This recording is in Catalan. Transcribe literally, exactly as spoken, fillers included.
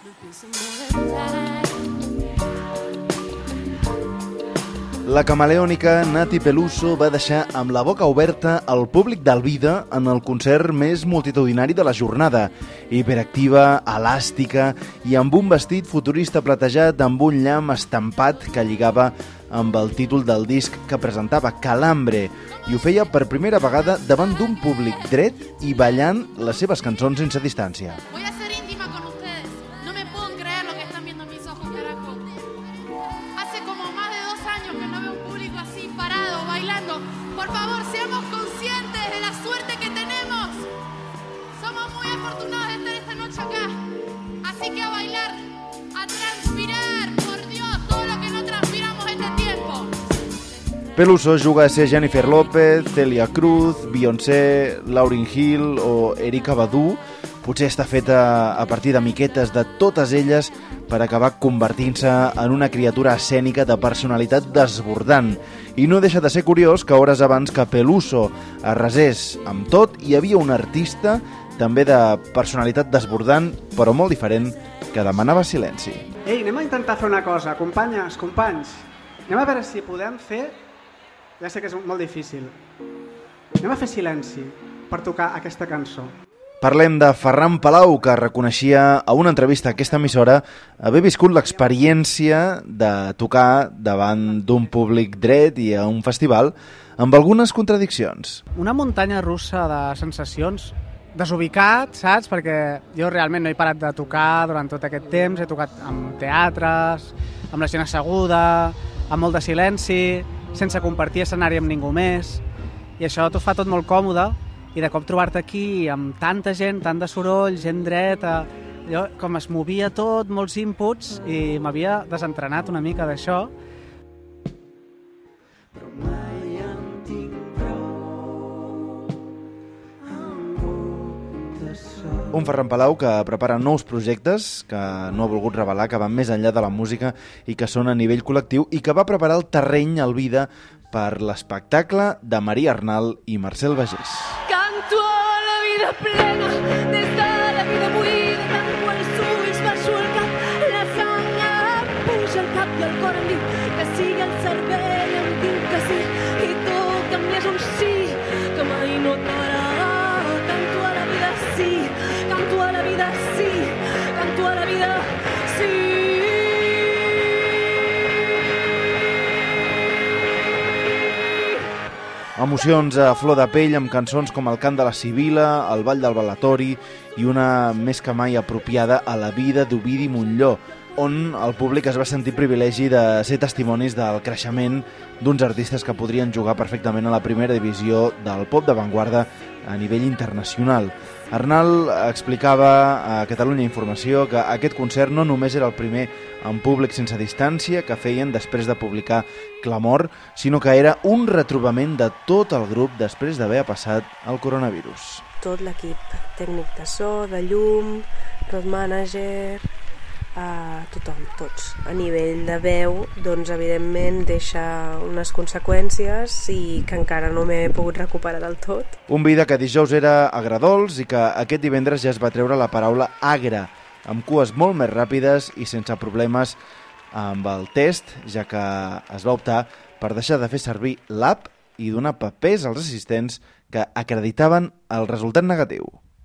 La camaleònica Nati Peluso va deixar amb la boca oberta el públic d'Alvida en el concert més multitudinari de la jornada. Hiperactiva, elàstica i amb un vestit futurista platejat amb un llamp estampat que lligava amb el títol del disc que presentava, Calambre, i ho feia per primera vegada davant d'un públic dret i ballant les seves cançons sense distància. Voy a ser íntima con ustedes. No me pueden creer lo que están viendo mis ojos, carajo. Hace como más de dos años que no veo un público así parado, bailando. Por favor, seamos conscientes de la suerte que tenemos. Somos muy afortunados de estar esta noche acá. Así que a bailar, a transpirar, por Dios, todo lo que no transpiramos este tiempo. Peluso juga a ser Jennifer López, Celia Cruz, Beyoncé, Lauryn Hill o Erykah Badu. Potser està feta a partir de miquetes de totes elles per acabar convertint-se en una criatura escènica de personalitat desbordant. I no deixa de ser curiós que hores abans que Peluso arrasés amb tot, hi havia un artista també de personalitat desbordant, però molt diferent, que demanava silenci. Ei, anem a intentar fer una cosa, companyes, companys. Anem a veure si podem fer... Ja sé que és molt difícil. Anem a fer silenci per tocar aquesta cançó. Parlem de Ferran Palau, que reconeixia a una entrevista a aquesta emissora haver viscut l'experiència de tocar davant d'un públic dret i a un festival amb algunes contradiccions. Una muntanya russa de sensacions, desubicat, saps? Perquè jo realment no he parat de tocar durant tot aquest temps, he tocat amb teatres, amb la gent asseguda, amb molt de silenci, sense compartir escenari amb ningú més, i això t'ho fa tot molt còmode, i de cop trobar-te aquí amb tanta gent, tant de soroll, gent dreta, allò, com es movia tot, molts inputs, i m'havia desentrenat una mica d'això. Però mai en tinc prou amb de sol. Un Ferran Palau que prepara nous projectes, que no ha volgut revelar, que van més enllà de la música i que són a nivell col·lectiu, i que va preparar el terreny al Vida per l'espectacle de Maria Arnal i Marcel Bagés. Canto a la vida plena, des de la vida buida, tant quan ulls baixo el cap, la sang em puja al cap i el cor em diu que sigui el cervell, em diu que sí, i tu que em és un sí, que mai no t'agradarà. Canto a la vida sí, canto a la vida sí, canto a la vida sí. Emocions a flor de pell amb cançons com El cant de la Sibila, El ball del balatori i una més que mai apropiada a la vida d'Ovidi Montllor, on el públic es va sentir privilegi de ser testimonis del creixement d'uns artistes que podrien jugar perfectament a la primera divisió del pop d'avantguarda a nivell internacional. Arnal explicava a Catalunya Informació que aquest concert no només era el primer en públic sense distància que feien després de publicar Clamor, sinó que era un retrobament de tot el grup després d'haver passat el coronavirus. Tot l'equip tècnic de so, de llum, road manager, a tothom, tots. A nivell de veu, doncs evidentment deixa unes conseqüències i que encara no m'he pogut recuperar del tot. Un Vida que dijous era agradols i que aquest divendres ja es va treure la paraula agra, amb cues molt més ràpides i sense problemes amb el test, ja que es va optar per deixar de fer servir l'app i donar papers als assistents que acreditaven el resultat negatiu.